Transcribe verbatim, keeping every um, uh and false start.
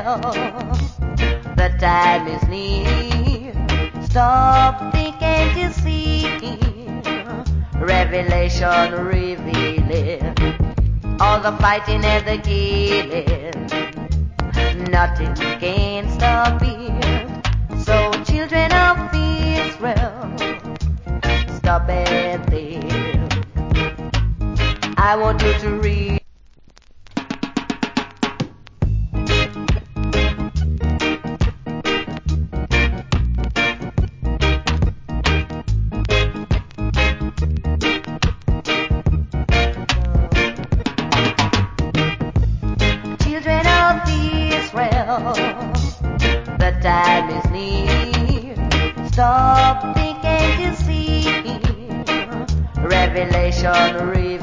Israel, the time is near. Stop thinking to see. Revelation revealing all the fighting and the killing. Nothing can stop it. So children of Israel, stop and think. I want you to read. Children of Israel, the time is near. Stop thinking to see. Revelation reveals